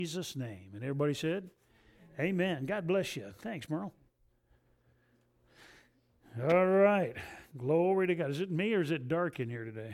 Jesus' name. And everybody said, amen. God bless you. Thanks, Merle. All right. Glory to God. Is it me or is it dark in here today?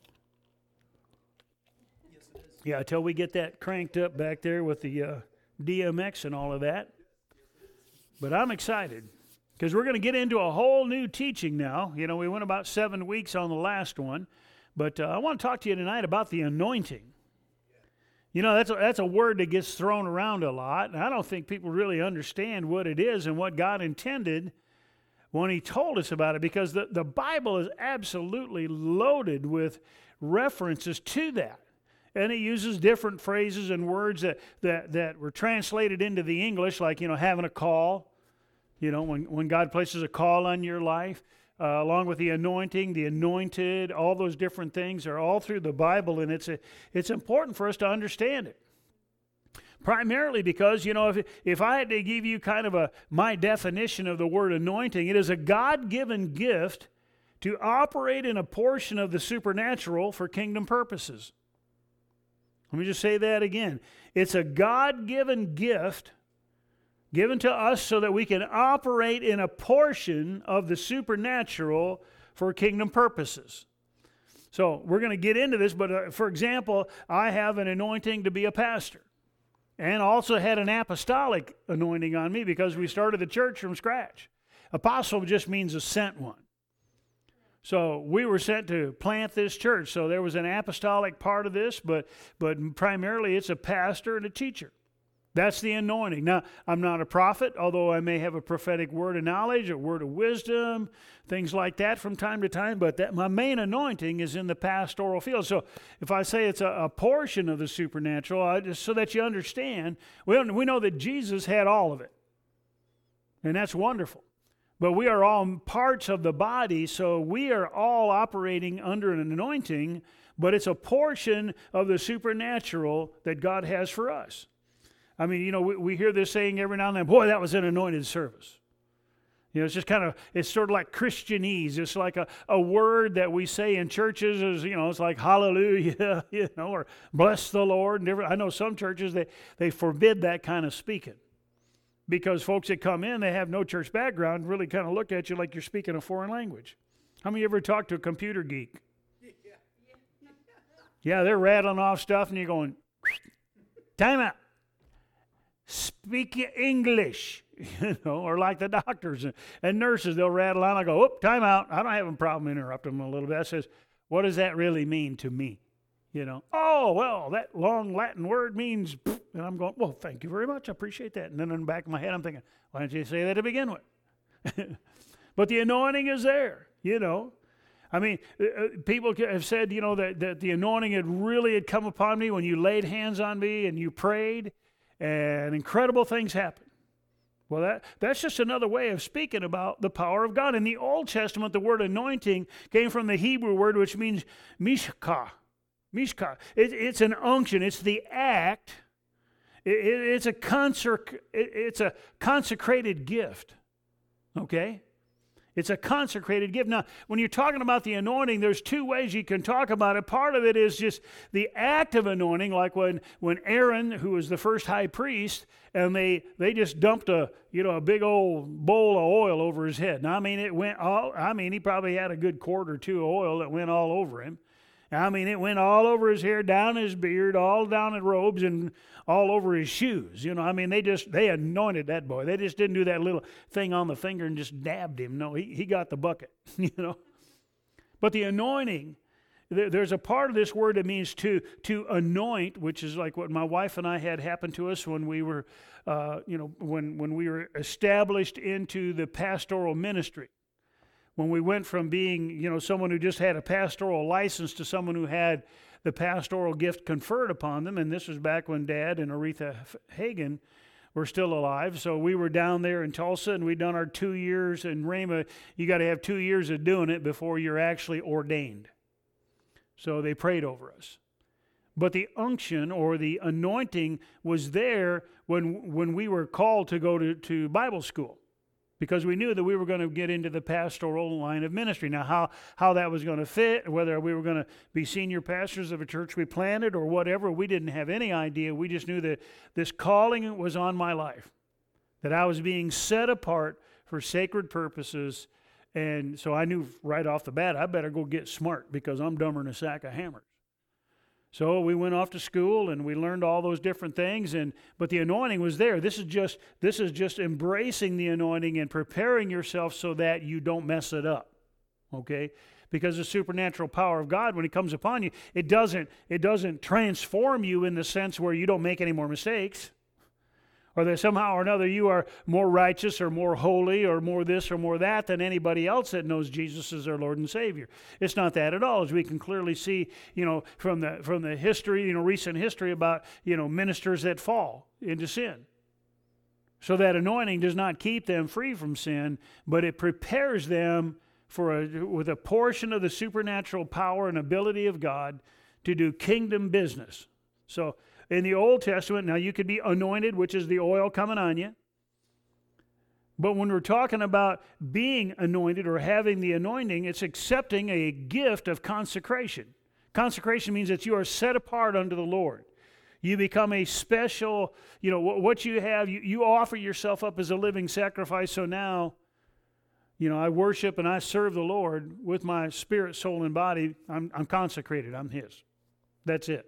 Yes, it is. Yeah, until we get that cranked up back there with the DMX and all of that. But I'm excited because we're going to get into a whole new teaching now. You know, we went about 7 weeks on the last one. But I want to talk to you tonight about the anointing. You know, that's a word that gets thrown around a lot, and I don't think people really understand what it is and what God intended when He told us about it, because the Bible is absolutely loaded with references to that. And it uses different phrases and words that were translated into the English, like, you know, having a call, you know, when God places a call on your life. Along with the anointing, the anointed, all those different things are all through the Bible, and it's important for us to understand it. Primarily because, you know, if I had to give you kind of my definition of the word anointing, it is a God-given gift to operate in a portion of the supernatural for kingdom purposes. Let me just say that again. It's a God-given gift given to us so that we can operate in a portion of the supernatural for kingdom purposes. So we're going to get into this, but for example, I have an anointing to be a pastor, and also had an apostolic anointing on me because we started the church from scratch. Apostle just means a sent one. So we were sent to plant this church, so there was an apostolic part of this, but primarily it's a pastor and a teacher. That's the anointing. Now, I'm not a prophet, although I may have a prophetic word of knowledge, a word of wisdom, things like that from time to time, but my main anointing is in the pastoral field. So if I say it's a portion of the supernatural, just so that you understand, we know that Jesus had all of it, and that's wonderful. But we are all parts of the body, so we are all operating under an anointing, but it's a portion of the supernatural that God has for us. I mean, you know, we hear this saying every now and then, boy, that was an anointed service. You know, it's just it's sort of like Christianese. It's like a word that we say in churches is, you know, it's like hallelujah, you know, or bless the Lord. And I know some churches, they forbid that kind of speaking because folks that come in, they have no church background, really kind of look at you like you're speaking a foreign language. How many of you ever talked to a computer geek? Yeah, they're rattling off stuff and you're going, time out. Speak English, you know, or like the doctors and nurses, they'll rattle on. I go, oh, time out. I don't have a problem interrupting them a little bit. I says, what does that really mean to me? You know, oh, well, that long Latin word means, and I'm going, well, thank you very much. I appreciate that. And then in the back of my head, I'm thinking, why didn't you say that to begin with? But the anointing is there, you know. I mean, people have said, you know, that the anointing had come upon me when you laid hands on me and you prayed. And incredible things happen. Well, that's just another way of speaking about the power of God. In the Old Testament, the word anointing came from the Hebrew word, which means mishkah. Mishkah. It's an unction. It's the act. It's a consecrated gift. Okay? It's a consecrated gift. Now, when you're talking about the anointing, there's two ways you can talk about it. Part of it is just the act of anointing, like when Aaron, who was the first high priest, and they just dumped a big old bowl of oil over his head. Now, I mean, he probably had a good quart or two of oil that went all over him. I mean, it went all over his hair, down his beard, all down his robes, and all over his shoes. You know, I mean, they anointed that boy. They just didn't do that little thing on the finger and just dabbed him. No, he got the bucket, you know. But the anointing, there's a part of this word that means to anoint, which is like what my wife and I had happen to us when we were, when we were established into the pastoral ministry. When we went from being, you know, someone who just had a pastoral license to someone who had the pastoral gift conferred upon them, and this was back when Dad and Aretha Hagen were still alive. So we were down there in Tulsa, and we'd done our 2 years in Rhema. You got to have 2 years of doing it before you're actually ordained. So they prayed over us. But the unction or the anointing was there when we were called to go to Bible school. because we knew that we were going to get into the pastoral line of ministry. Now, how that was going to fit, whether we were going to be senior pastors of a church we planted or whatever, we didn't have any idea. We just knew that this calling was on my life, that I was being set apart for sacred purposes. And so I knew right off the bat, I better go get smart because I'm dumber than a sack of hammers. So we went off to school and we learned all those different things, but the anointing was there. This is just embracing the anointing and preparing yourself so that you don't mess it up. Okay? Because the supernatural power of God, when it comes upon you, it doesn't transform you in the sense where you don't make any more mistakes, or that somehow or another you are more righteous or more holy or more this or more that than anybody else that knows Jesus as their Lord and Savior. It's not that at all, as we can clearly see, from the history, recent history about, ministers that fall into sin. So that anointing does not keep them free from sin, but it prepares them with a portion of the supernatural power and ability of God to do kingdom business. So in the Old Testament, now you could be anointed, which is the oil coming on you. But when we're talking about being anointed or having the anointing, it's accepting a gift of consecration. Consecration means that you are set apart unto the Lord. You become a special, what you have, you offer yourself up as a living sacrifice. So now, I worship and I serve the Lord with my spirit, soul, and body. I'm consecrated. I'm His. That's it.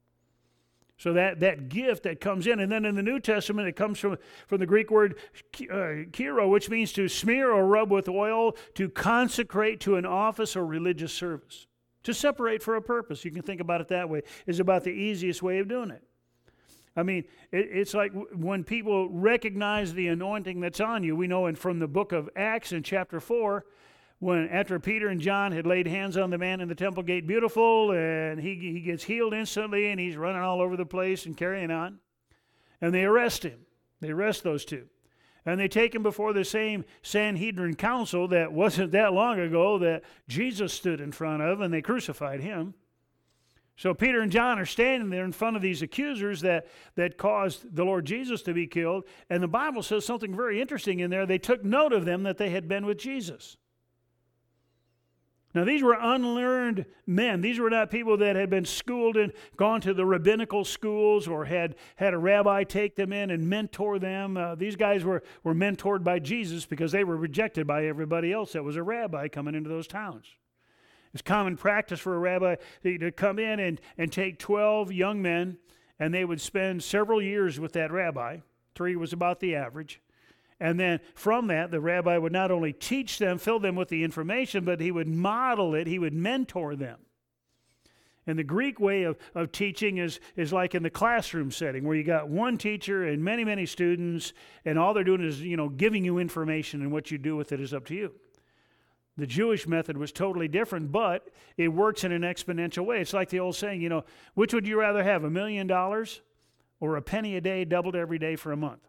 So that gift that comes in, and then in the New Testament, it comes from the Greek word kiro, which means to smear or rub with oil, to consecrate to an office or religious service. To separate for a purpose, you can think about it that way, is about the easiest way of doing it. I mean, it's like when people recognize the anointing that's on you. We know from the book of Acts in chapter 4, when after Peter and John had laid hands on the man in the temple gate, beautiful, and he gets healed instantly, and he's running all over the place and carrying on. And they arrest him. They arrest those two. And they take him before the same Sanhedrin council that wasn't that long ago that Jesus stood in front of, and they crucified him. So Peter and John are standing there in front of these accusers that caused the Lord Jesus to be killed. And the Bible says something very interesting in there. They took note of them that they had been with Jesus. Now, these were unlearned men. These were not people that had been schooled and gone to the rabbinical schools or had a rabbi take them in and mentor them. These guys were mentored by Jesus because they were rejected by everybody else that was a rabbi coming into those towns. It's common practice for a rabbi to come in and take 12 young men, and they would spend several years with that rabbi. 3 was about the average. And then from that, the rabbi would not only teach them, fill them with the information, but he would model it, he would mentor them. And the Greek way of teaching is like in the classroom setting, where you got one teacher and many, many students, and all they're doing is, giving you information, and what you do with it is up to you. The Jewish method was totally different, but it works in an exponential way. It's like the old saying, which would you rather have, $1 million or a penny a day doubled every day for a month?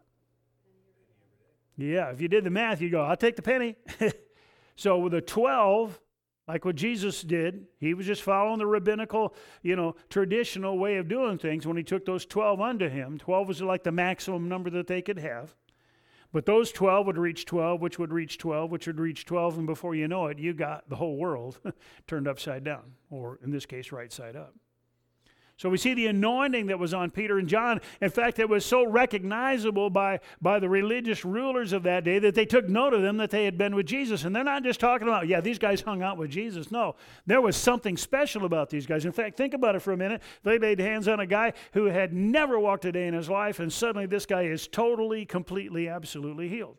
Yeah, if you did the math, you'd go, I'll take the penny. So with the 12, like what Jesus did, he was just following the rabbinical, traditional way of doing things when he took those 12 unto him. 12 was like the maximum number that they could have. But those 12 would reach 12, which would reach 12, which would reach 12, and before you know it, you got the whole world turned upside down, or in this case, right side up. So we see the anointing that was on Peter and John. In fact, it was so recognizable by the religious rulers of that day that they took note of them that they had been with Jesus. And they're not just talking about, these guys hung out with Jesus. No, there was something special about these guys. In fact, think about it for a minute. They laid hands on a guy who had never walked a day in his life, and suddenly this guy is totally, completely, absolutely healed.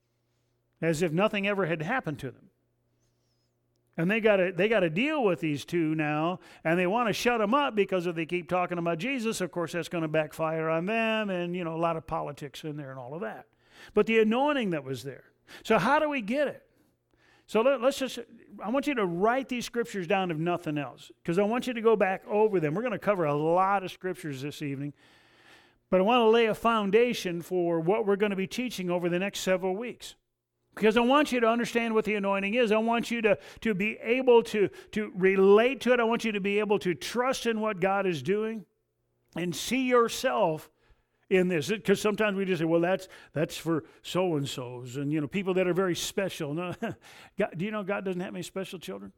As if nothing ever had happened to them. And they got to deal with these two now, and they want to shut them up because if they keep talking about Jesus, of course, that's going to backfire on them, and a lot of politics in there and all of that. But the anointing that was there. So how do we get it? So I want you to write these scriptures down if nothing else, because I want you to go back over them. We're going to cover a lot of scriptures this evening, but I want to lay a foundation for what we're going to be teaching over the next several weeks. Because I want you to understand what the anointing is. I want you to be able to relate to it. I want you to be able to trust in what God is doing and see yourself in this, because sometimes we just say, well, that's for so-and-sos and, people that are very special. No, do you know God doesn't have any special children?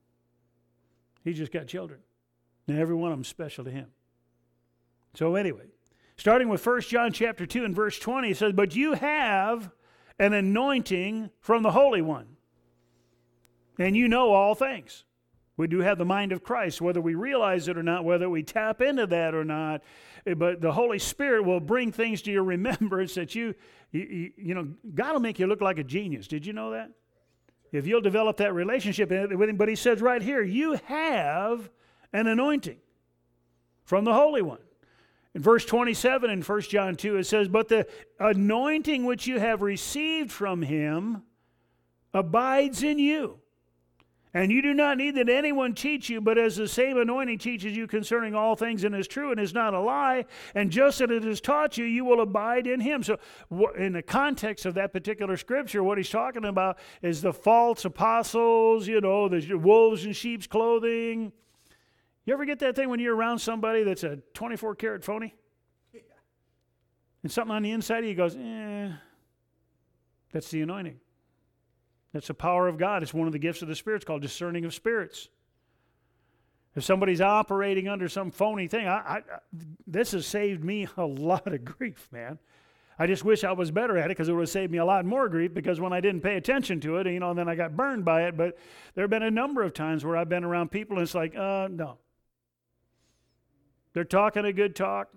He's just got children. And every one of them is special to him. So anyway, starting with 1 John chapter 2 and verse 20, it says, but you have an anointing from the Holy One, and you know all things. We do have the mind of Christ, whether we realize it or not, whether we tap into that or not. But the Holy Spirit will bring things to your remembrance that God will make you look like a genius. Did you know that? If you'll develop that relationship with him. But he says right here, you have an anointing from the Holy One. In verse 27 in 1 John 2, it says, but the anointing which you have received from him abides in you. And you do not need that anyone teach you, but as the same anointing teaches you concerning all things and is true and is not a lie, and just as it has taught you, you will abide in him. So in the context of that particular scripture, what he's talking about is the false apostles, the wolves in sheep's clothing. You ever get that thing when you're around somebody that's a 24-karat phony? And something on the inside of you goes, that's the anointing. That's the power of God. It's one of the gifts of the Spirit. It's called discerning of spirits. If somebody's operating under some phony thing, this has saved me a lot of grief, man. I just wish I was better at it because it would have saved me a lot more grief because when I didn't pay attention to it, and then I got burned by it. But there have been a number of times where I've been around people and it's like, no. They're talking a good talk,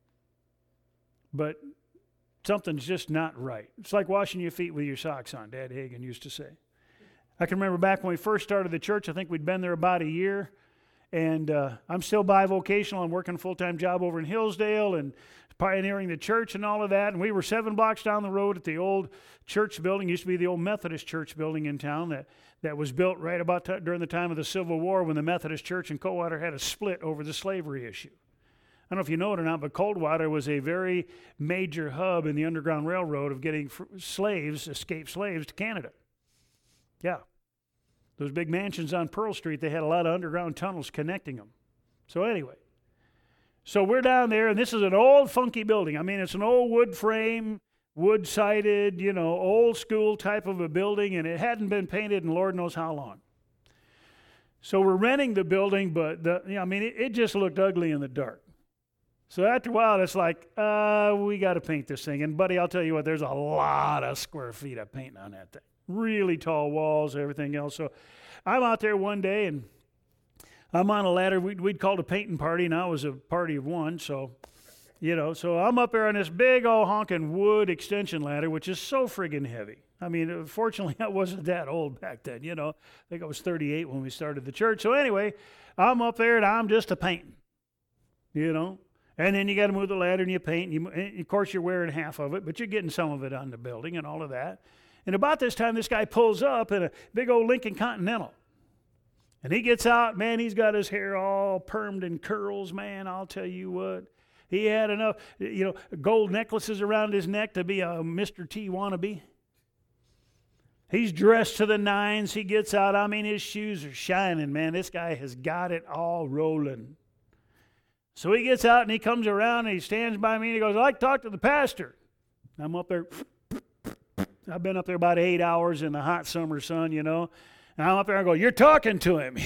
but something's just not right. It's like washing your feet with your socks on, Dad Hagen used to say. I can remember back when we first started the church, I think we'd been there about a year, and I'm still bivocational. I'm working a full-time job over in Hillsdale and pioneering the church and all of that, and we were 7 blocks down the road at the old church building. It used to be the old Methodist church building in town that was built right about during the time of the Civil War when the Methodist church in Coldwater had a split over the slavery issue. I don't know if you know it or not, but Coldwater was a very major hub in the Underground Railroad of getting escaped slaves to Canada. Yeah. Those big mansions on Pearl Street, they had a lot of underground tunnels connecting them. So anyway, so we're down there, and this is an old funky building. I mean, it's an old wood frame, wood-sided, old school type of a building, and it hadn't been painted in Lord knows how long. So we're renting the building, but it just looked ugly in the dark. So after a while, it's like, we got to paint this thing. And, buddy, I'll tell you what, there's a lot of square feet of paint on that thing. Really tall walls, everything else. So I'm out there one day, and I'm on a ladder. We'd called a painting party, and I was a party of one. So, so I'm up there on this big old honking wood extension ladder, which is so friggin' heavy. I mean, fortunately, I wasn't that old back then, I think I was 38 when we started the church. So anyway, I'm up there, and I'm just a painting, And then you got to move the ladder and you paint. And of course, you're wearing half of it, but you're getting some of it on the building and all of that. And about this time, this guy pulls up in a big old Lincoln Continental. And he gets out, man, he's got his hair all permed in curls, man, I'll tell you what. He had enough, gold necklaces around his neck to be a Mr. T wannabe. He's dressed to the nines. He gets out. I mean, his shoes are shining, man. This guy has got it all rolling. So he gets out and he comes around and he stands by me and he goes, I'd like to talk to the pastor. I'm up there. I've been up there about 8 hours in the hot summer sun, And I'm up there and I go, you're talking to him.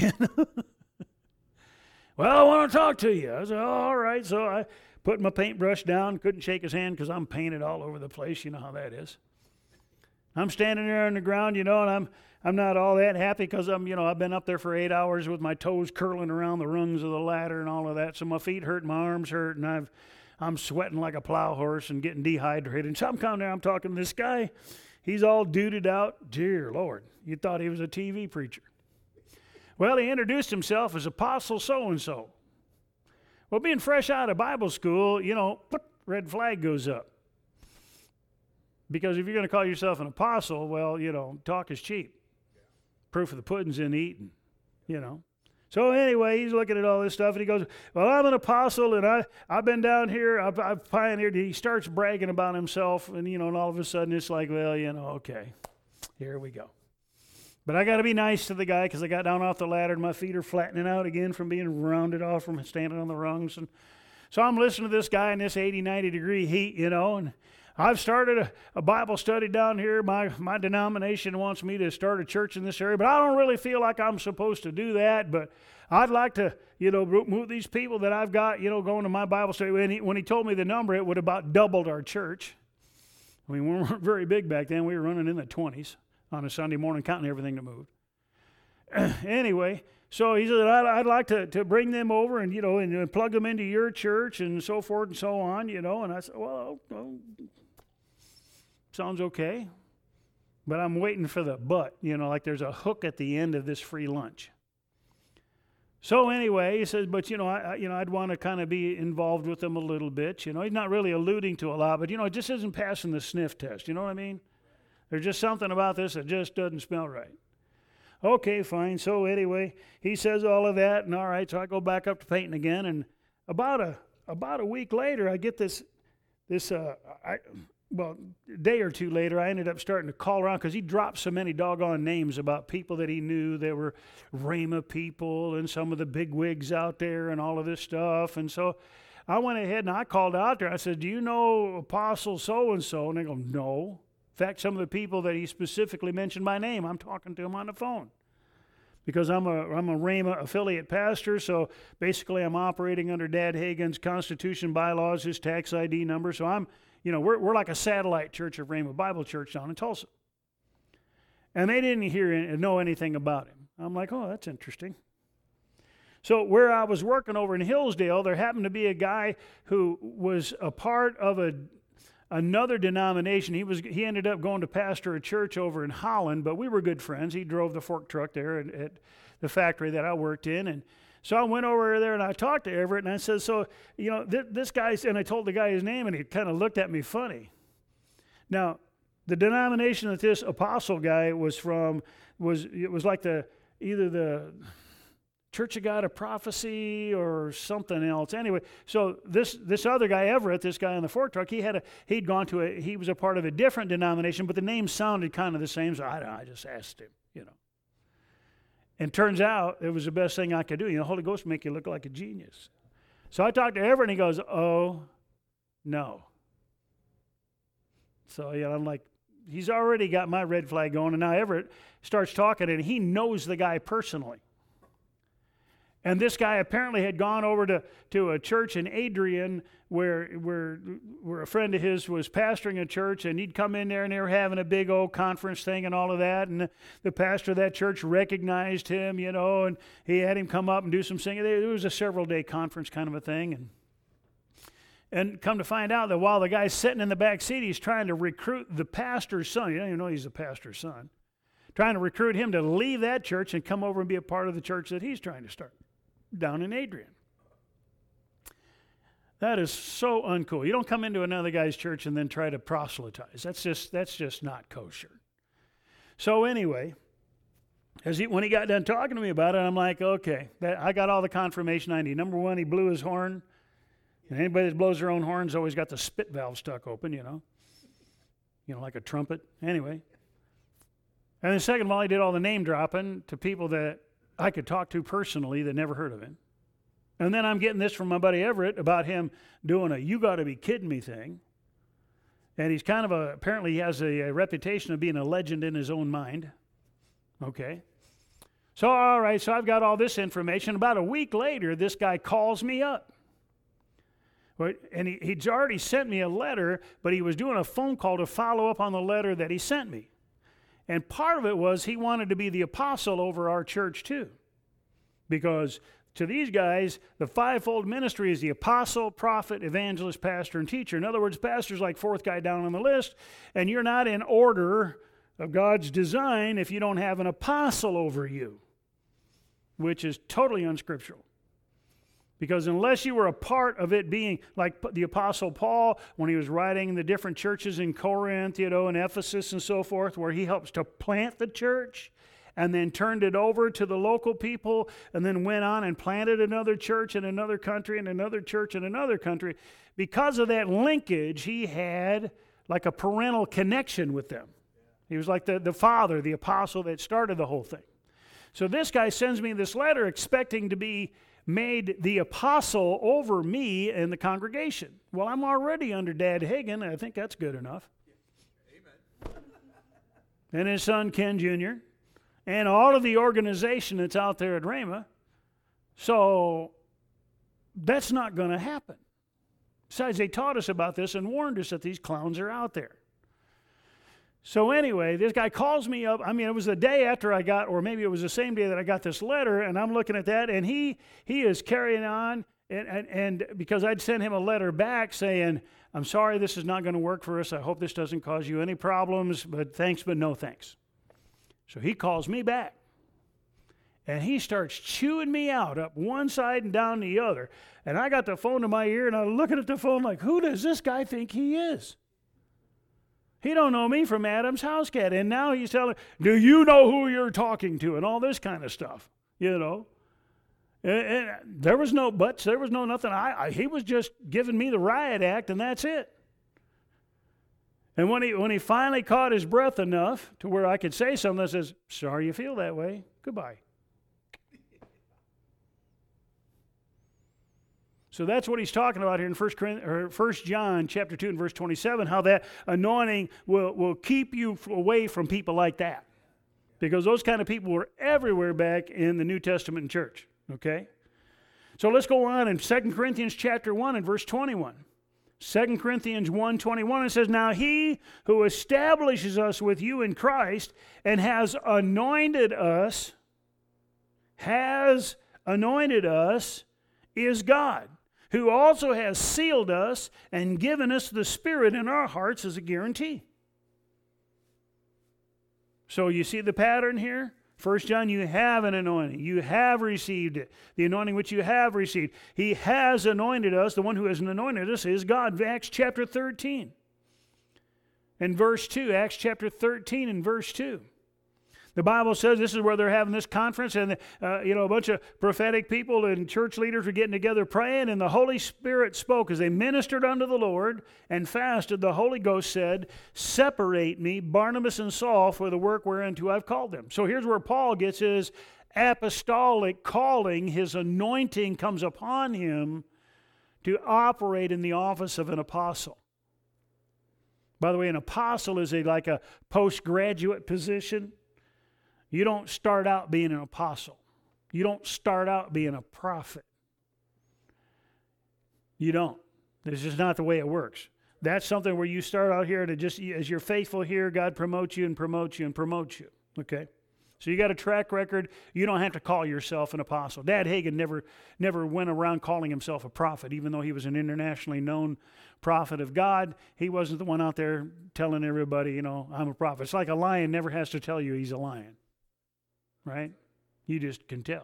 Well, I want to talk to you. I said, oh, all right. So I put my paintbrush down, couldn't shake his hand because I'm painted all over the place. You know how that is. I'm standing there on the ground, and I'm not all that happy because I've been up there for 8 hours with my toes curling around the rungs of the ladder and all of that. So my feet hurt, my arms hurt, and I'm sweating like a plow horse and getting dehydrated. And so I'm coming there, I'm talking to this guy. He's all duded out. Dear Lord, you thought he was a TV preacher. Well, he introduced himself as Apostle so-and-so. Well, being fresh out of Bible school, red flag goes up. Because if you're going to call yourself an apostle, well, talk is cheap. Proof of the pudding's in the eating, So anyway, he's looking at all this stuff, and he goes, well, I'm an apostle, and I've been down here. I've pioneered. He starts bragging about himself, and, and all of a sudden it's like, well, okay, here we go. But I got to be nice to the guy because I got down off the ladder, and my feet are flattening out again from being rounded off from standing on the rungs. And So I'm listening to this guy in this 80, 90 degree heat, and I've started a Bible study down here. My denomination wants me to start a church in this area, but I don't really feel like I'm supposed to do that. But I'd like to, move these people that I've got, going to my Bible study. When he told me the number, it would have about doubled our church. I mean, we weren't very big back then. We were running in the 20s on a Sunday morning, counting everything that moved. Anyway, so he said, I'd like to bring them over and, and plug them into your church and so forth and so on, And I said, well, sounds okay. But I'm waiting for the but, like there's a hook at the end of this free lunch. So anyway, he says, but, I'd want to kind of be involved with them a little bit. He's not really alluding to a lot, but, it just isn't passing the sniff test. You know what I mean? There's just something about this that just doesn't smell right. Okay, fine. So anyway, he says all of that, and all right, so I go back up to painting again, and about a week later, I get this a day or two later, I ended up starting to call around because he dropped so many doggone names about people that he knew that were Rhema people and some of the big wigs out there and all of this stuff. And so I went ahead and I called out there. I said, do you know Apostle so-and-so? And they go, no. In fact, some of the people that he specifically mentioned by name, I'm talking to him on the phone. Because I'm a Rhema affiliate pastor, so basically I'm operating under Dad Hagen's Constitution, bylaws, his tax ID number. So I'm, we're like a satellite church of Rhema Bible Church down in Tulsa. And they didn't know anything about him. I'm like, oh, that's interesting. So where I was working over in Hillsdale, there happened to be a guy who was a part of another denomination. He ended up going to pastor a church over in Holland, but we were good friends. He drove the fork truck there at the factory that I worked in, and so I went over there and I talked to Everett, and I said, so, this guy's, and I told the guy his name, and he kind of looked at me funny. Now, the denomination that this apostle guy was from was like either the Church of God of Prophecy or something else. Anyway, so this other guy, Everett, this guy on the fork truck, he was a part of a different denomination, but the name sounded kind of the same, so I just asked him, And turns out it was the best thing I could do. The Holy Ghost will make you look like a genius. So I talked to Everett, and he goes, oh, no. So, I'm like, he's already got my red flag going, and now Everett starts talking, and he knows the guy personally. And this guy apparently had gone over to a church in Adrian where a friend of his was pastoring a church, and he'd come in there and they were having a big old conference thing and all of that, and the pastor of that church recognized him, and he had him come up and do some singing. It was a several-day conference kind of a thing, and come to find out that while the guy's sitting in the back seat, he's trying to recruit the pastor's son. You don't even know he's the pastor's son. Trying to recruit him to leave that church and come over and be a part of the church that he's trying to start down in Adrian. That is so uncool. You don't come into another guy's church and then try to proselytize. That's just not kosher. So anyway, when he got done talking to me about it, I'm like, okay, I got all the confirmation I need. Number one, he blew his horn. And anybody that blows their own horn's always got the spit valve stuck open, like a trumpet. Anyway. And then second of all, he did all the name dropping to people that I could talk to personally that never heard of him. And then I'm getting this from my buddy Everett about him doing a you got to be kidding me thing. And he's kind of apparently he has a reputation of being a legend in his own mind. Okay. So, all right, so I've got all this information. About a week later, this guy calls me up. And he'd already sent me a letter, but he was doing a phone call to follow up on the letter that he sent me. And part of it was he wanted to be the apostle over our church too. Because to these guys, the fivefold ministry is the apostle, prophet, evangelist, pastor, and teacher. In other words, pastor's like fourth guy down on the list, and you're not in order of God's design if you don't have an apostle over you, which is totally unscriptural. Because unless you were a part of it being like the Apostle Paul, when he was writing the different churches in Corinth, and Ephesus and so forth, where he helps to plant the church and then turned it over to the local people and then went on and planted another church in another country and another church in another country. Because of that linkage, he had like a parental connection with them. He was like the father, the apostle that started the whole thing. So this guy sends me this letter expecting to be made the apostle over me and the congregation. Well, I'm already under Dad Hagin. I think that's good enough. Amen. And his son, Ken Jr., and all of the organization that's out there at Rhema. So that's not going to happen. Besides, they taught us about this and warned us that these clowns are out there. So anyway, this guy calls me up. I mean, it was the day after I got, or maybe it was the same day that I got this letter, and I'm looking at that, and he is carrying on, and because I'd sent him a letter back saying, I'm sorry, this is not going to work for us. I hope this doesn't cause you any problems, but thanks, but no thanks. So he calls me back, and he starts chewing me out up one side and down the other, and I got the phone to my ear, and I'm looking at the phone like, who does this guy think he is? He don't know me from Adam's house cat. And now he's telling, do you know who you're talking to? And all this kind of stuff, you know. And there was no buts. There was no nothing. He was just giving me the riot act, and that's it. And when he finally caught his breath enough to where I could say something that says, sorry you feel that way. Goodbye. So that's what he's talking about here in 1 John chapter 2 and verse 27, how that anointing will keep you away from people like that. Because those kind of people were everywhere back in the New Testament church. Okay? So let's go on in 2 Corinthians chapter 1 and verse 21. 2 Corinthians 1:21, it says, now he who establishes us with you in Christ and has anointed us is God, who also has sealed us and given us the Spirit in our hearts as a guarantee. So you see the pattern here? 1 John, you have an anointing. You have received it. The anointing which you have received. He has anointed us. The one who has anointed us is God. Acts chapter 13 and verse 2. Acts chapter 13 and verse 2. The Bible says this is where they're having this conference, and a bunch of prophetic people and church leaders were getting together praying, and the Holy Spirit spoke as they ministered unto the Lord and fasted. The Holy Ghost said, separate me, Barnabas and Saul, for the work whereunto I've called them. So here's where Paul gets his apostolic calling. His anointing comes upon him to operate in the office of an apostle. By the way, an apostle is like a postgraduate position. You don't start out being an apostle. You don't start out being a prophet. You don't. This is not the way it works. That's something where you start out here to just, as you're faithful here, God promotes you and promotes you and promotes you. Okay? So you got a track record. You don't have to call yourself an apostle. Dad Hagin never went around calling himself a prophet, even though he was an internationally known prophet of God. He wasn't the one out there telling everybody, I'm a prophet. It's like a lion never has to tell you he's a lion. Right? You just can tell.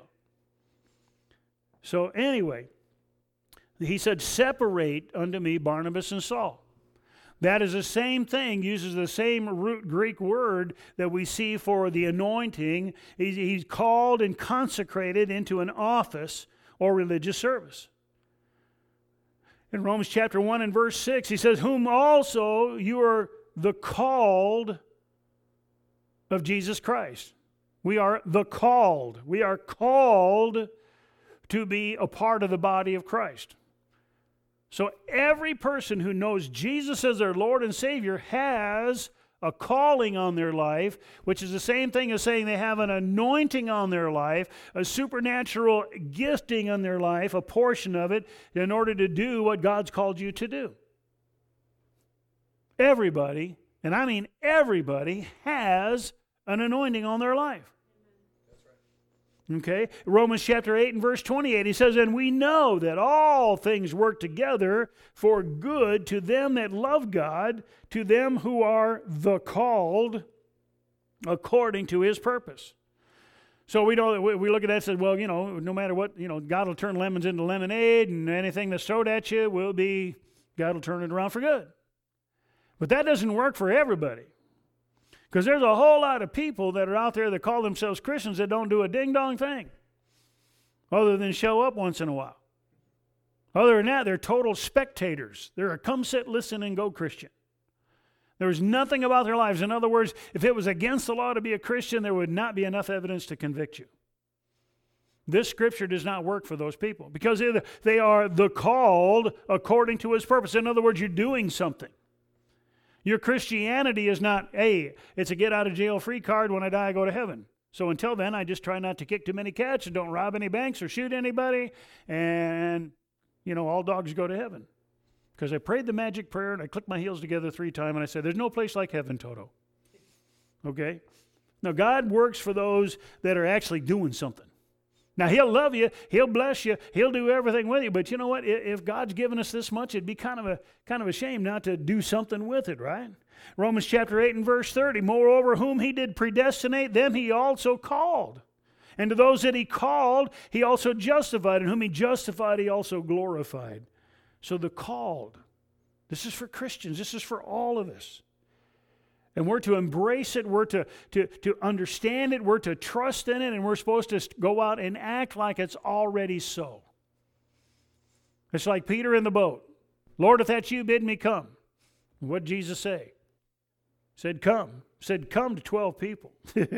So anyway, he said, separate unto me Barnabas and Saul. That is the same thing, uses the same root Greek word that we see for the anointing. He's called and consecrated into an office or religious service. In Romans chapter 1 and verse 6, he says, whom also you are the called of Jesus Christ. We are the called. We are called to be a part of the body of Christ. So every person who knows Jesus as their Lord and Savior has a calling on their life, which is the same thing as saying they have an anointing on their life, a supernatural gifting on their life, a portion of it, in order to do what God's called you to do. Everybody, and I mean everybody, has an anointing on their life. Okay, Romans chapter 8 and verse 28, he says, and we know that all things work together for good to them that love God, to them who are the called according to his purpose. So we look at that and say, well, no matter what, God will turn lemons into lemonade, and anything that's thrown at you God will turn it around for good. But that doesn't work for everybody. Because there's a whole lot of people that are out there that call themselves Christians that don't do a ding-dong thing other than show up once in a while. Other than that, they're total spectators. They're a come, sit, listen, and go Christian. There's nothing about their lives. In other words, if it was against the law to be a Christian, there would not be enough evidence to convict you. This scripture does not work for those people because they are the called according to his purpose. In other words, you're doing something. Your Christianity is not, hey, it's a get out of jail free card. When I die, I go to heaven. So until then, I just try not to kick too many cats and don't rob any banks or shoot anybody. And, all dogs go to heaven. Because I prayed the magic prayer and I clicked my heels together 3 times and I said, there's no place like heaven, Toto. Okay? Now, God works for those that are actually doing something. Now, he'll love you, he'll bless you, he'll do everything with you, but you know what? If God's given us this much, it'd be kind of a shame not to do something with it, right? Romans chapter 8 and verse 30, moreover, whom he did predestinate, them he also called. And to those that he called, he also justified, and whom he justified, he also glorified. So the called, this is for Christians, this is for all of us. And we're to embrace it, we're to understand it, we're to trust in it, and we're supposed to go out and act like it's already so. It's like Peter in the boat. Lord, if that's you, bid me come. What did Jesus say? Said, come. Said, come to 12 people.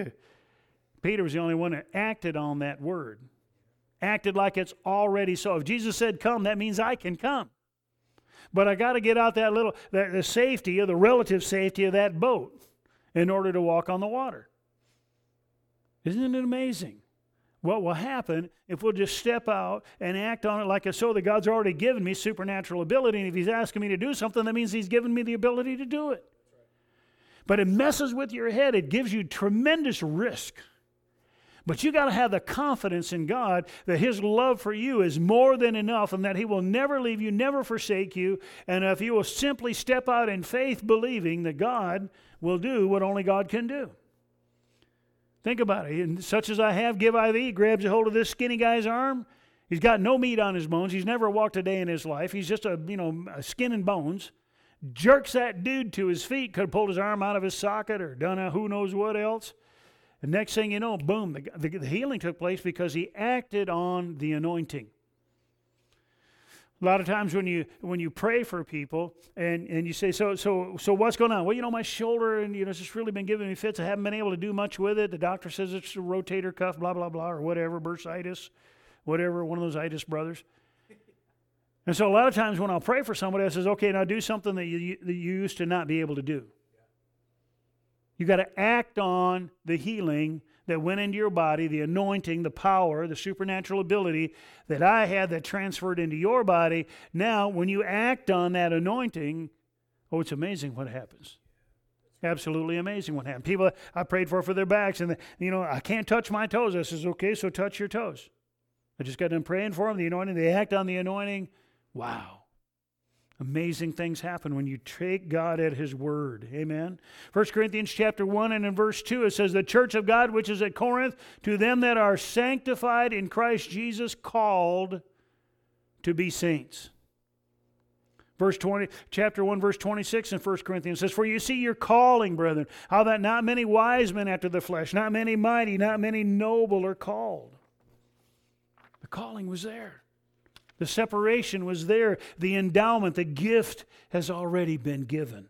Peter was the only one that acted on that word. Acted like it's already so. If Jesus said come, that means I can come. But I got to get out the safety or the relative safety of that boat in order to walk on the water. Isn't it amazing? What will happen if we'll just step out and act on it like it's so that God's already given me supernatural ability, and if he's asking me to do something, that means he's given me the ability to do it. But it messes with your head. It gives you tremendous risk. But you got to have the confidence in God that his love for you is more than enough and that he will never leave you, never forsake you. And if you will simply step out in faith believing that God will do what only God can do. Think about it. And such as I have, give I thee. Grabs a hold of this skinny guy's arm. He's got no meat on his bones. He's never walked a day in his life. He's just a skin and bones. Jerks that dude to his feet. Could have pulled his arm out of his socket or done who knows what else. And next thing you know, boom, the healing took place because he acted on the anointing. A lot of times when you pray for people and you say, so what's going on? Well, my shoulder and it's just really been giving me fits. I haven't been able to do much with it. The doctor says it's a rotator cuff, blah, blah, blah, or whatever, bursitis, whatever, one of those itis brothers. And so a lot of times when I'll pray for somebody, I says, okay, now do something that you used to not be able to do. You got to act on the healing that went into your body, the anointing, the power, the supernatural ability that I had that transferred into your body. Now, when you act on that anointing, it's amazing what happens. Absolutely amazing what happens. People I prayed for their backs, and I can't touch my toes. I says, okay, so touch your toes. I just got them praying for them, the anointing. They act on the anointing. Wow. Amazing things happen when you take God at his word. Amen. 1 Corinthians chapter 1 and in verse 2 it says, the church of God which is at Corinth, to them that are sanctified in Christ Jesus, called to be saints. Chapter 1 verse 26 in 1 Corinthians says, for you see your calling, brethren, how that not many wise men after the flesh, not many mighty, not many noble are called. The calling was there. The separation was there. The endowment, the gift has already been given.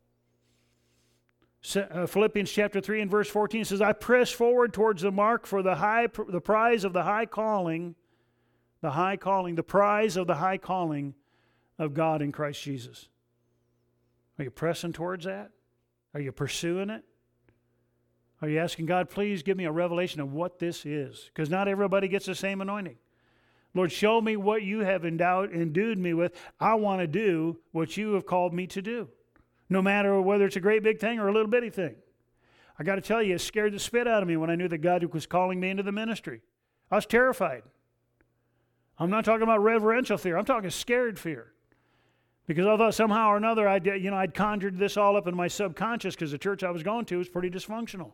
Philippians chapter 3 and verse 14 says, I press forward towards the mark for the prize of the high calling, the prize of the high calling of God in Christ Jesus. Are you pressing towards that? Are you pursuing it? Are you asking God, please give me a revelation of what this is? Because not everybody gets the same anointing. Lord, show me what you have endued me with. I want to do what you have called me to do, no matter whether it's a great big thing or a little bitty thing. I got to tell you, it scared the spit out of me when I knew that God was calling me into the ministry. I was terrified. I'm not talking about reverential fear. I'm talking scared fear. Because I thought somehow or another I'd conjured this all up in my subconscious because the church I was going to was pretty dysfunctional.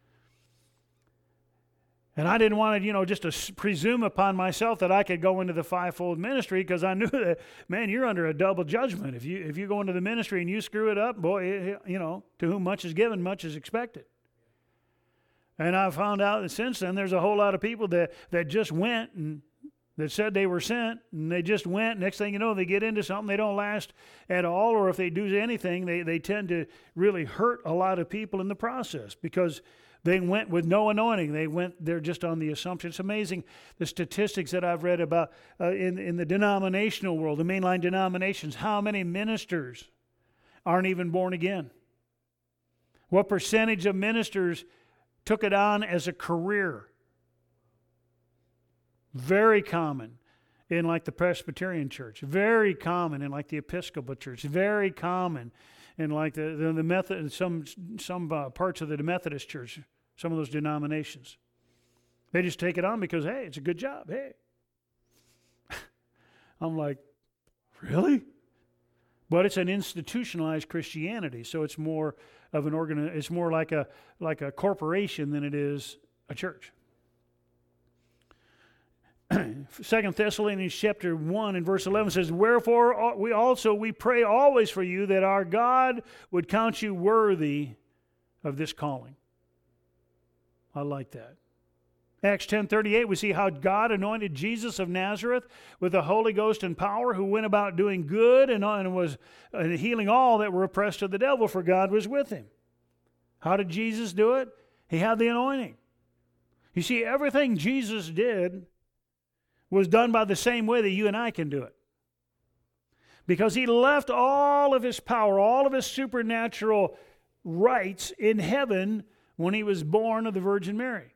And I didn't want to, just to presume upon myself that I could go into the fivefold ministry because I knew that, man, you're under a double judgment. If you go into the ministry and you screw it up, boy, to whom much is given, much is expected. And I found out that since then there's a whole lot of people that just went and that said they were sent, and they just went. Next thing you know, they get into something, they don't last at all, or if they do anything, they tend to really hurt a lot of people in the process because They went with no anointing. They went there just on the assumption. It's amazing the statistics that I've read about in the denominational world, the mainline denominations, how many ministers aren't even born again. What percentage of ministers took it on as a career? Very common in like the Presbyterian Church. Very common in like the Episcopal Church. Very common in like the Methodist, some parts of the Methodist Church, some of those denominations. They just take it on because, hey, it's a good job. Hey. I'm like, really? But it's an institutionalized Christianity, so it's more of an it's more like a corporation than it is a church. 2 Thessalonians chapter 1 and verse 11 says, "Wherefore we pray always for you that our God would count you worthy of this calling." I like that. Acts 10:38, we see how God anointed Jesus of Nazareth with the Holy Ghost and power, who went about doing good and was healing all that were oppressed of the devil, for God was with him. How did Jesus do it? He had the anointing. You see, everything Jesus did was done by the same way that you and I can do it. Because he left all of his power, all of his supernatural rights in heaven when he was born of the Virgin Mary.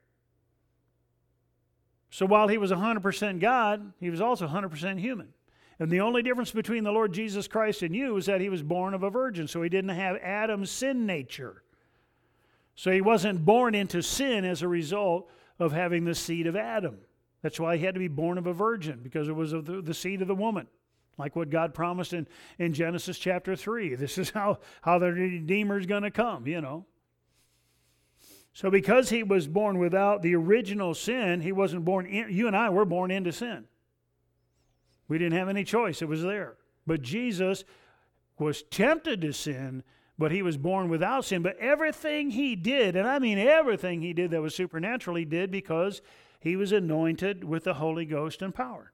So while he was 100% God, he was also 100% human. And the only difference between the Lord Jesus Christ and you is that he was born of a virgin, so he didn't have Adam's sin nature. So he wasn't born into sin as a result of having the seed of Adam. That's why he had to be born of a virgin, because it was of the seed of the woman, like what God promised in Genesis chapter 3. This is how the Redeemer is going to come, you know. So because he was born without the original sin, he wasn't born in, you and I were born into sin. We didn't have any choice. It was there. But Jesus was tempted to sin, but he was born without sin. But everything he did, and I mean everything he did that was supernatural, he did because he was anointed with the Holy Ghost and power.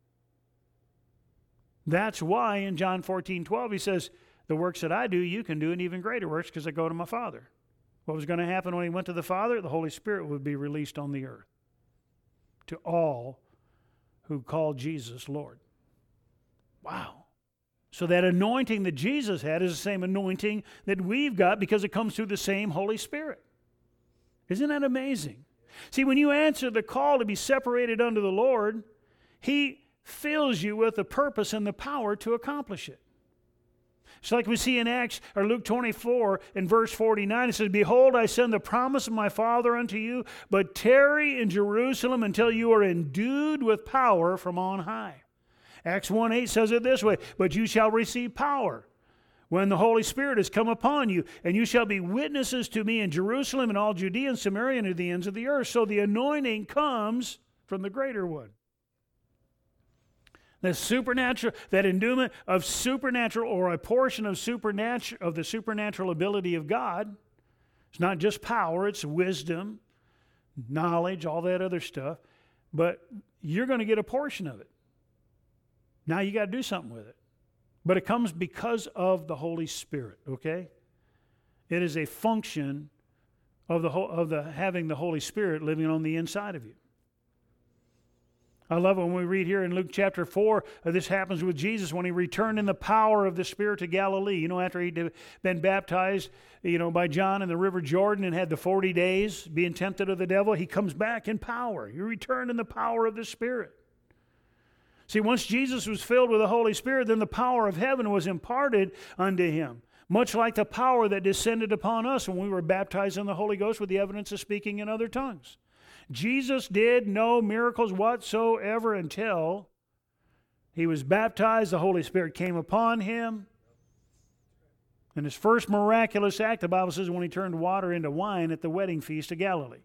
That's why in John 14:12 he says, "The works that I do, you can do, and even greater works, because I go to my Father." What was going to happen when he went to the Father? The Holy Spirit would be released on the earth to all who call Jesus Lord. Wow. So that anointing that Jesus had is the same anointing that we've got, because it comes through the same Holy Spirit. Isn't that amazing? See, when you answer the call to be separated unto the Lord, he fills you with the purpose and the power to accomplish it. It's like we see in Acts or Luke 24 in verse 49. It says, "Behold, I send the promise of my Father unto you, but tarry in Jerusalem until you are endued with power from on high." Acts 1:8 says it this way, "But you shall receive power when the Holy Spirit has come upon you, and you shall be witnesses to me in Jerusalem and all Judea and Samaria and to the ends of the earth." So the anointing comes from the greater one. The supernatural, that endowment of supernatural, or a portion of supernatural, of the supernatural ability of God. It's not just power, it's wisdom, knowledge, all that other stuff. But you're going to get a portion of it. Now you got to do something with it. But it comes because of the Holy Spirit, okay? It is a function of having the Holy Spirit living on the inside of you. I love it when we read here in Luke chapter 4, this happens with Jesus when he returned in the power of the Spirit to Galilee. You know, after he'd been baptized, by John in the River Jordan and had the 40 days being tempted of the devil, he comes back in power. He returned in the power of the Spirit. See, once Jesus was filled with the Holy Spirit, then the power of heaven was imparted unto him, much like the power that descended upon us when we were baptized in the Holy Ghost with the evidence of speaking in other tongues. Jesus did no miracles whatsoever until he was baptized. The Holy Spirit came upon him. And his first miraculous act, the Bible says, when he turned water into wine at the wedding feast of Galilee.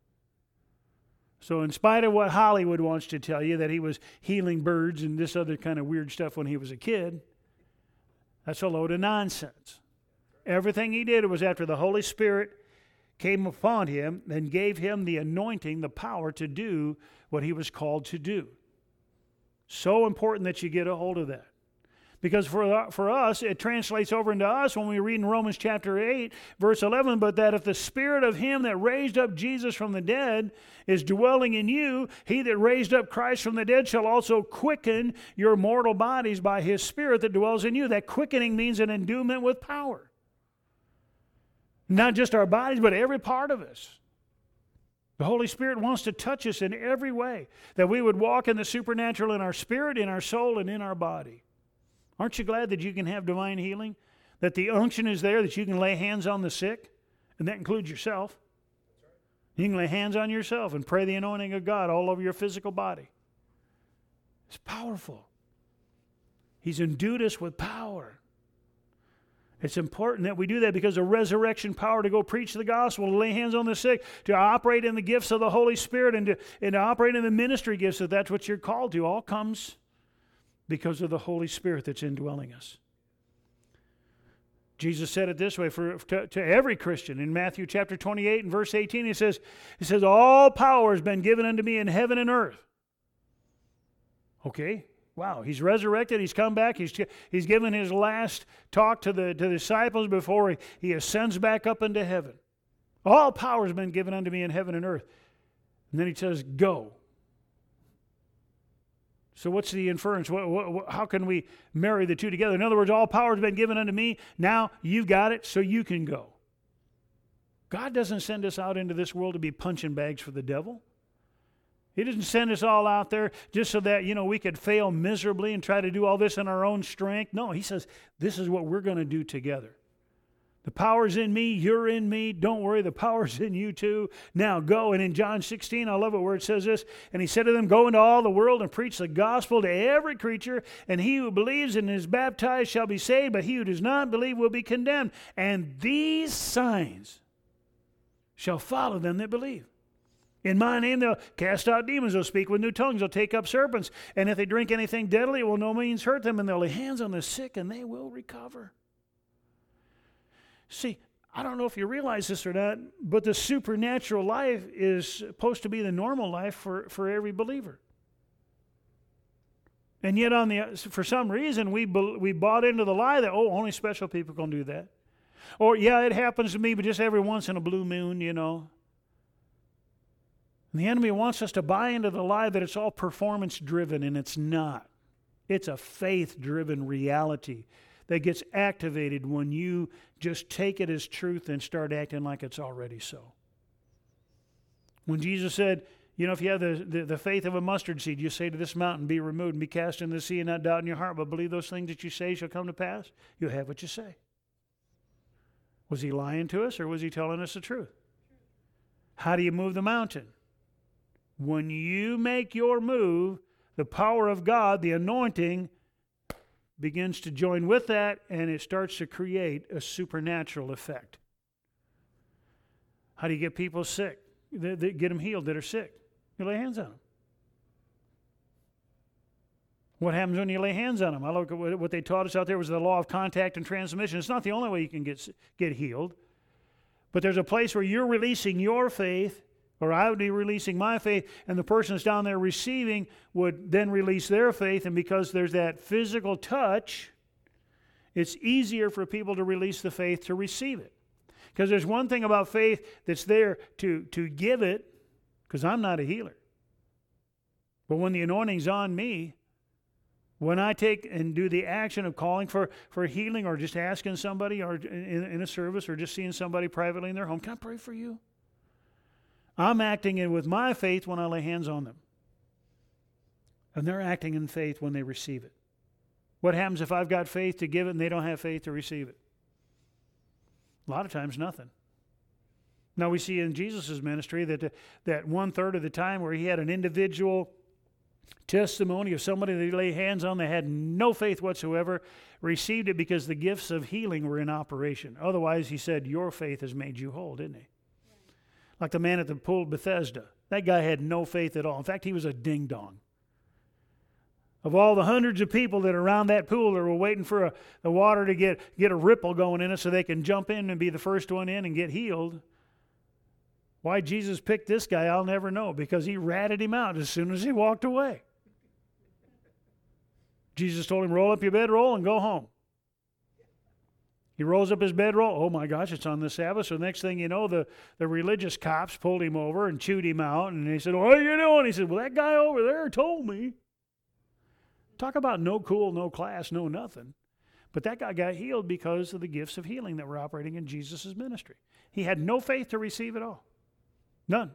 So in spite of what Hollywood wants to tell you, that he was healing birds and this other kind of weird stuff when he was a kid, that's a load of nonsense. Everything he did was after the Holy Spirit came upon him and gave him the anointing, the power to do what he was called to do. So important that you get a hold of that. Because for us, it translates over into us when we read in Romans chapter 8, verse 11, but that if the Spirit of him that raised up Jesus from the dead is dwelling in you, he that raised up Christ from the dead shall also quicken your mortal bodies by his Spirit that dwells in you. That quickening means an endowment with power. Not just our bodies, but every part of us. The Holy Spirit wants to touch us in every way, that we would walk in the supernatural in our spirit, in our soul, and in our body. Aren't you glad that you can have divine healing? That the unction is there, that you can lay hands on the sick, and that includes yourself. You can lay hands on yourself and pray the anointing of God all over your physical body. It's powerful. He's endued us with power. It's important that we do that because of resurrection power to go preach the gospel, to lay hands on the sick, to operate in the gifts of the Holy Spirit, and to operate in the ministry gifts, if that's what you're called to, all comes because of the Holy Spirit that's indwelling us. Jesus said it this way to every Christian in Matthew chapter 28 and verse 18. He says, all power has been given unto me in heaven and earth. Okay, wow, he's resurrected, he's come back, he's given his last talk to the disciples before he ascends back up into heaven. All power has been given unto me in heaven and earth. And then he says, go. So what's the inference? How can we marry the two together? In other words, all power has been given unto me. Now you've got it, so you can go. God doesn't send us out into this world to be punching bags for the devil. He doesn't send us all out there just so that, we could fail miserably and try to do all this in our own strength. No, he says, this is what we're going to do together. The power's in me, you're in me. Don't worry, the power's in you too. Now go. And in John 16, I love it where it says this. And he said to them, go into all the world and preach the gospel to every creature. And he who believes and is baptized shall be saved, but he who does not believe will be condemned. And these signs shall follow them that believe. In my name they'll cast out demons, they'll speak with new tongues, they'll take up serpents. And if they drink anything deadly, it will no means hurt them. And they'll lay hands on the sick and they will recover. See, I don't know if you realize this or not, but the supernatural life is supposed to be the normal life for every believer. And yet for some reason, we bought into the lie that, only special people can do that. Or, yeah, it happens to me, but just every once in a blue moon, And the enemy wants us to buy into the lie that it's all performance-driven, and it's not. It's a faith-driven reality that gets activated when you just take it as truth and start acting like it's already so. When Jesus said, if you have the faith of a mustard seed, you say to this mountain, be removed and be cast into the sea, and not doubt in your heart, but believe those things that you say shall come to pass, you'll have what you say. Was he lying to us, or was he telling us the truth? How do you move the mountain? When you make your move, the power of God, the anointing, begins to join with that, and it starts to create a supernatural effect. How do you get people sick? Get them healed that are sick. You lay hands on them. What happens when you lay hands on them? I look at what they taught us out there was the law of contact and transmission. It's not the only way you can get healed. But there's a place where you're releasing your faith, or I would be releasing my faith, and the person that's down there receiving would then release their faith, and because there's that physical touch, it's easier for people to release the faith to receive it. Because there's one thing about faith that's there to give it, because I'm not a healer. But when the anointing's on me, when I take and do the action of calling for healing, or just asking somebody or in a service, or just seeing somebody privately in their home, can I pray for you? I'm acting in with my faith when I lay hands on them. And they're acting in faith when they receive it. What happens if I've got faith to give it and they don't have faith to receive it? A lot of times, nothing. Now we see in Jesus' ministry that 1/3 of the time where he had an individual testimony of somebody that he laid hands on that had no faith whatsoever, received it because the gifts of healing were in operation. Otherwise, he said, your faith has made you whole, didn't he? Like the man at the pool of Bethesda. That guy had no faith at all. In fact, he was a ding-dong. Of all the hundreds of people that are around that pool that were waiting for the water to get a ripple going in it so they can jump in and be the first one in and get healed, why Jesus picked this guy, I'll never know, because he ratted him out as soon as he walked away. Jesus told him, roll up your bedroll and go home. He rolls up his bedroll. Oh my gosh, it's on the Sabbath. So the next thing you know, the religious cops pulled him over and chewed him out. And he said, what are you doing? He said, well, that guy over there told me. Talk about no cool, no class, no nothing. But that guy got healed because of the gifts of healing that were operating in Jesus' ministry. He had no faith to receive it all. None.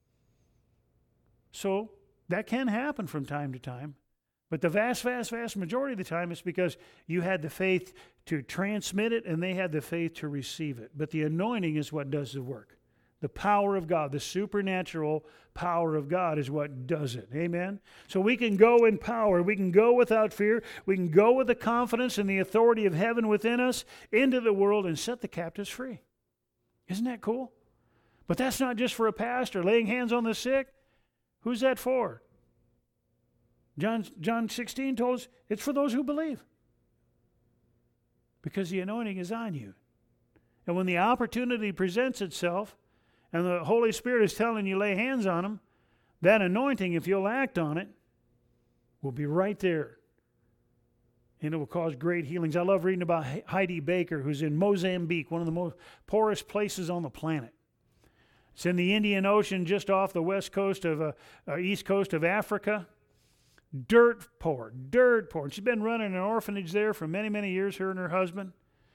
So that can happen from time to time. But the vast majority of the time, it's because you had the faith to transmit it and they had the faith to receive it. But the anointing is what does the work. The power of God, the supernatural power of God is what does it. Amen? So we can go in power. We can go without fear. We can go with the confidence and the authority of heaven within us into the world and set the captives free. Isn't that cool? But that's not just for a pastor laying hands on the sick. Who's that for? John 16 told us it's for those who believe. Because the anointing is on you. And when the opportunity presents itself and the Holy Spirit is telling you lay hands on them, that anointing, if you'll act on it, will be right there. And it will cause great healings. I love reading about Heidi Baker, who's in Mozambique, one of the most poorest places on the planet. It's in the Indian Ocean, just off the east coast of Africa. Dirt poor. And she's been running an orphanage there for many, many years, her and her husband.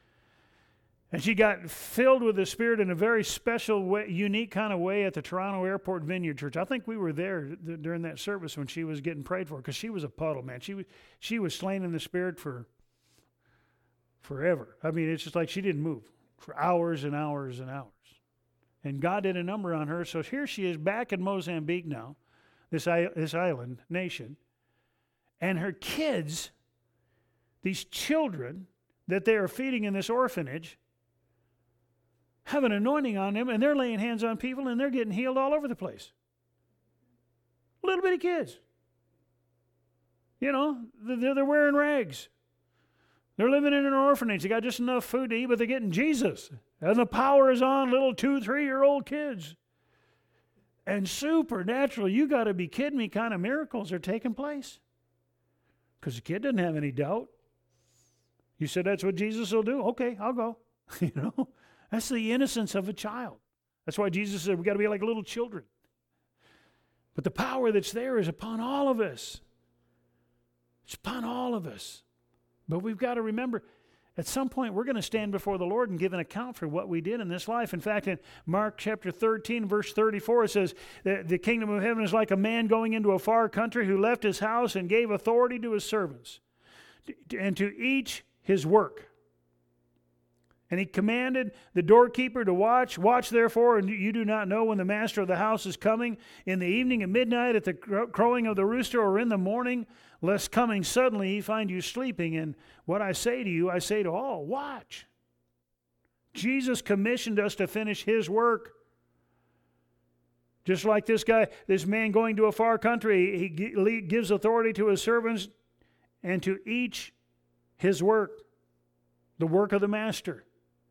And she got filled with the Spirit in a very special way, unique kind of way at the Toronto Airport Vineyard Church. I think we were there during that service when she was getting prayed for, because she was a puddle, man. She was slain in the Spirit for forever. I mean, it's just like she didn't move for hours and hours and hours. And God did a number on her. So here she is back in Mozambique now, this island nation. And her kids, these children that they are feeding in this orphanage, have an anointing on them, and they're laying hands on people, and they're getting healed all over the place. Little bitty kids. You know, they're wearing rags. They're living in an orphanage. They got just enough food to eat, but they're getting Jesus. And the power is on little 2-, 3-year-old kids. And supernatural, you got to be kidding me, kind of miracles are taking place. Because the kid didn't have any doubt. You said that's what Jesus will do? Okay, I'll go. You know, that's the innocence of a child. That's why Jesus said we got to be like little children. But the power that's there is upon all of us. It's upon all of us. But we've got to remember, at some point we're going to stand before the Lord and give an account for what we did in this life. In fact, in Mark chapter 13, verse 34, it says that the kingdom of heaven is like a man going into a far country who left his house and gave authority to his servants, and to each his work. And he commanded the doorkeeper to watch. Watch therefore, and you do not know when the master of the house is coming, in the evening, at midnight, at the crowing of the rooster, or in the morning, lest coming suddenly he find you sleeping. And what I say to you, I say to all, watch. Jesus commissioned us to finish his work. Just like this man going to a far country, he gives authority to his servants, and to each his work, the work of the master.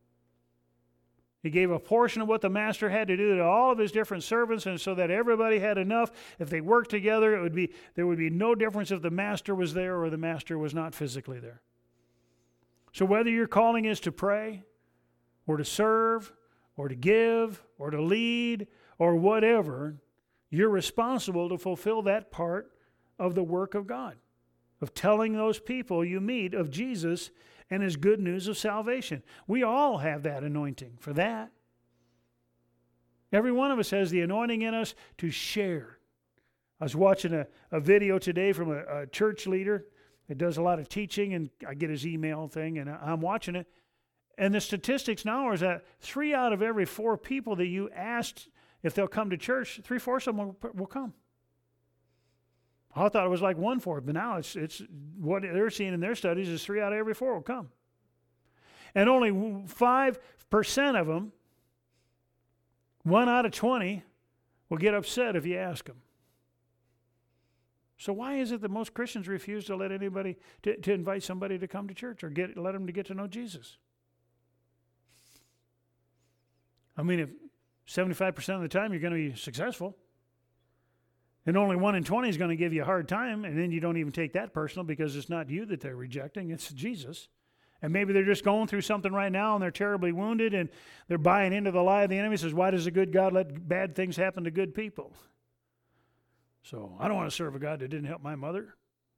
He gave a portion of what the master had to do to all of his different servants, and so that everybody had enough. If they worked together, there would be no difference if the master was there or the master was not physically there. So whether your calling is to pray, or to serve, or to give, or to lead, or whatever, you're responsible to fulfill that part of the work of God, of telling those people you meet of Jesus and his good news of salvation. We all have that anointing for that. Every one of us has the anointing in us to share. I was watching a video today from a church leader that does a lot of teaching, and I get his email thing, and I'm watching it. And the statistics now is that 3 out of every 4 people that you asked if they'll come to church, 3/4 of them will come. I thought it was like 1/4, but now it's what they're seeing in their studies is 3 out of every 4 will come. And only 5% of them, 1 out of 20, will get upset if you ask them. So why is it that most Christians refuse to let anybody, to invite somebody to come to church or let them to get to know Jesus? I mean, if 75% of the time you're going to be successful, And only 1 in 20 is going to give you a hard time, and then you don't even take that personal because it's not you that they're rejecting, it's Jesus. And maybe they're just going through something right now and they're terribly wounded and they're buying into the lie of the enemy. Says, why does a good God let bad things happen to good people? So I don't want to serve a God that didn't help my mother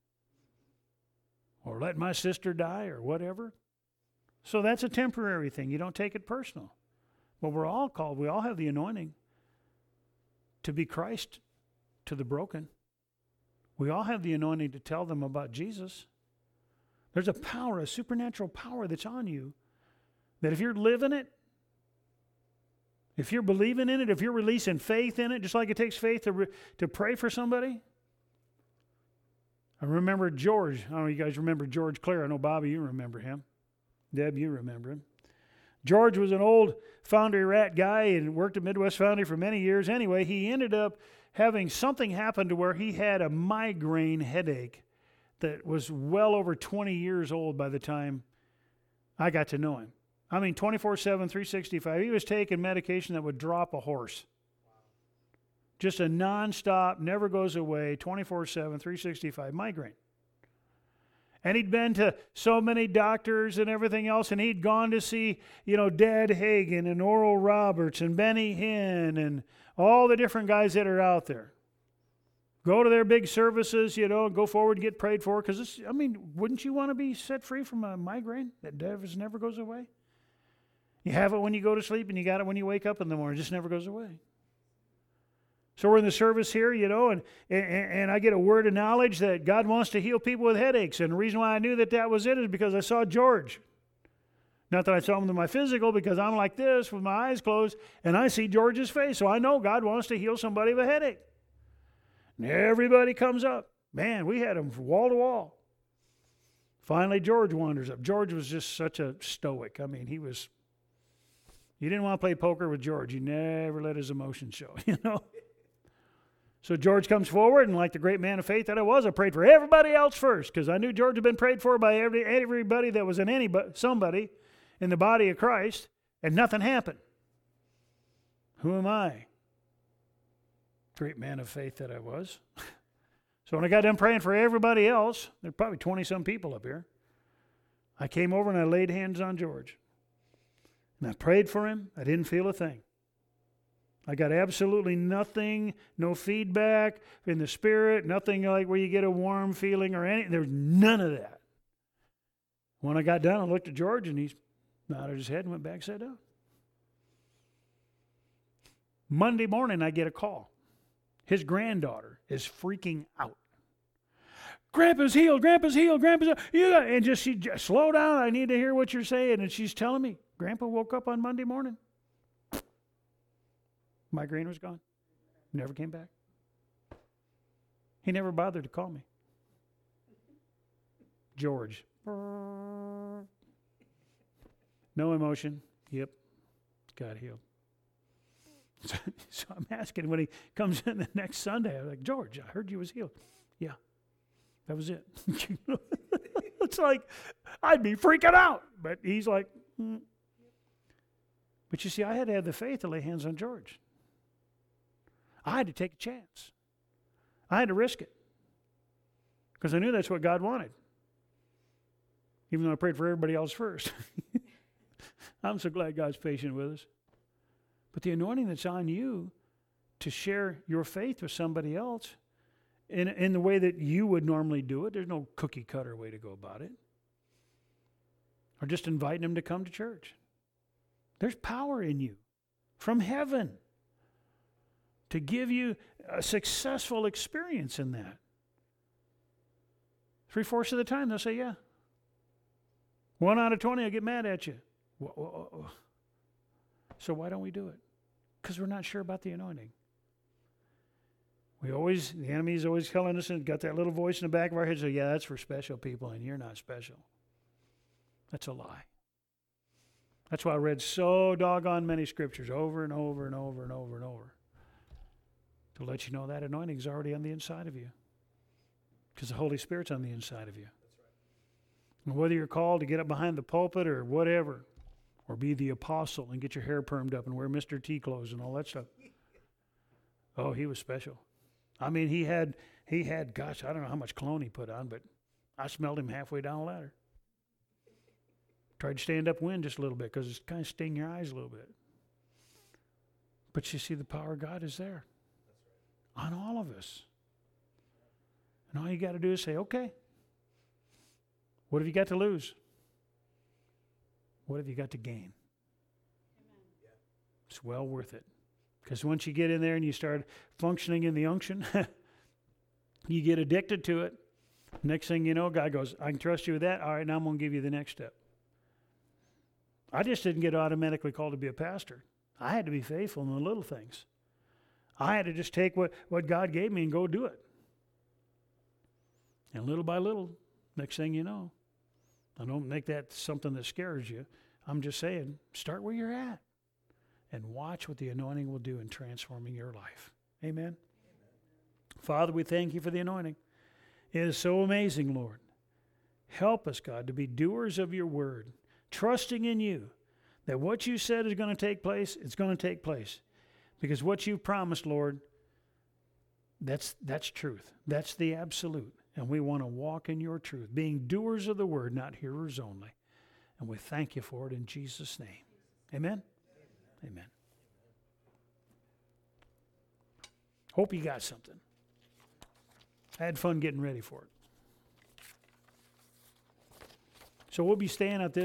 or let my sister die or whatever. So that's a temporary thing. You don't take it personal. But we're all called. We all have the anointing to be Christ to the broken. We all have the anointing to tell them about Jesus. There's a power, a supernatural power that's on you that if you're living it, if you're believing in it, if you're releasing faith in it, just like it takes faith to pray for somebody. I remember George. I don't know if you guys remember George Clare. I know, Bobby, you remember him. Deb, you remember him. George was an old Foundry rat guy and worked at Midwest Foundry for many years. Anyway, he ended up having something happen to where he had a migraine headache that was well over 20 years old by the time I got to know him. I mean, 24/7, 365. He was taking medication that would drop a horse. Just a nonstop, never goes away, 24/7, 365 migraine. And he'd been to so many doctors and everything else, and he'd gone to see, Dad Hagen and Oral Roberts and Benny Hinn and all the different guys that are out there. Go to their big services, go forward and get prayed for. Because, wouldn't you want to be set free from a migraine that never goes away? You have it when you go to sleep, and you got it when you wake up in the morning. It just never goes away. So we're in the service here, and I get a word of knowledge that God wants to heal people with headaches. And the reason why I knew that was it is because I saw George. Not that I saw him with my physical, because I'm like this with my eyes closed, and I see George's face. So I know God wants to heal somebody with a headache. And everybody comes up. Man, we had them wall to wall. Finally, George wanders up. George was just such a stoic. You didn't want to play poker with George. You never let his emotions show, So George comes forward, and like the great man of faith that I was, I prayed for everybody else first, because I knew George had been prayed for by everybody that was somebody in the body of Christ, and nothing happened. Who am I? Great man of faith that I was. So when I got done praying for everybody else, there were probably 20-some people up here, I came over and I laid hands on George. And I prayed for him. I didn't feel a thing. I got absolutely nothing, no feedback in the spirit, nothing like where you get a warm feeling or anything. There was none of that. When I got done, I looked at George, and he nodded his head and went back, sat down. Monday morning, I get a call. His granddaughter is freaking out. Grandpa's healed, Grandpa's healed, Grandpa's healed. Yeah. And she just, slow down, I need to hear what you're saying. And she's telling me, Grandpa woke up on Monday morning. Migraine was gone. Never came back. He never bothered to call me. George. No emotion. Yep. Got healed. So I'm asking when he comes in the next Sunday, I'm like, George, I heard you was healed. Yeah. That was it. It's like, I'd be freaking out. But he's like, But you see, I had to have the faith to lay hands on George. I had to take a chance. I had to risk it. Because I knew that's what God wanted. Even though I prayed for everybody else first. I'm so glad God's patient with us. But the anointing that's on you to share your faith with somebody else in the way that you would normally do it, there's no cookie cutter way to go about it. Or just inviting them to come to church. There's power in you from heaven to give you a successful experience in that. 3/4 of the time, they'll say, yeah. 1 out of 20 will get mad at you. So why don't we do it? Because we're not sure about the anointing. The enemy's always telling us, and got that little voice in the back of our head, yeah, that's for special people, and you're not special. That's a lie. That's why I read so doggone many scriptures over and over and over and over and over to let you know that anointing is already on the inside of you. Because the Holy Spirit's on the inside of you. That's right. And whether you're called to get up behind the pulpit or whatever, or be the apostle and get your hair permed up and wear Mr. T clothes and all that stuff. Oh, he was special. I mean, he had, gosh, I don't know how much cologne he put on, but I smelled him halfway down the ladder. Tried to stand upwind just a little bit because it's kind of sting your eyes a little bit. But you see, the power of God is there on all of us. And all you got to do is say, okay, what have you got to lose? What have you got to gain? Amen. It's well worth it. Because once you get in there and you start functioning in the unction, you get addicted to it. Next thing you know, God goes, I can trust you with that. All right, now I'm going to give you the next step. I just didn't get automatically called to be a pastor. I had to be faithful in the little things. I had to just take what God gave me and go do it. And little by little, next thing you know, I don't make that something that scares you. I'm just saying, start where you're at and watch what the anointing will do in transforming your life. Amen? Amen. Father, we thank you for the anointing. It is so amazing, Lord. Help us, God, to be doers of your word, trusting in you that what you said is going to take place, it's going to take place. Because what you've promised, Lord, that's truth. That's the absolute. And we want to walk in your truth, being doers of the word, not hearers only. And we thank you for it in Jesus' name. Amen? Amen. Hope you got something. I had fun getting ready for it. So we'll be staying at this.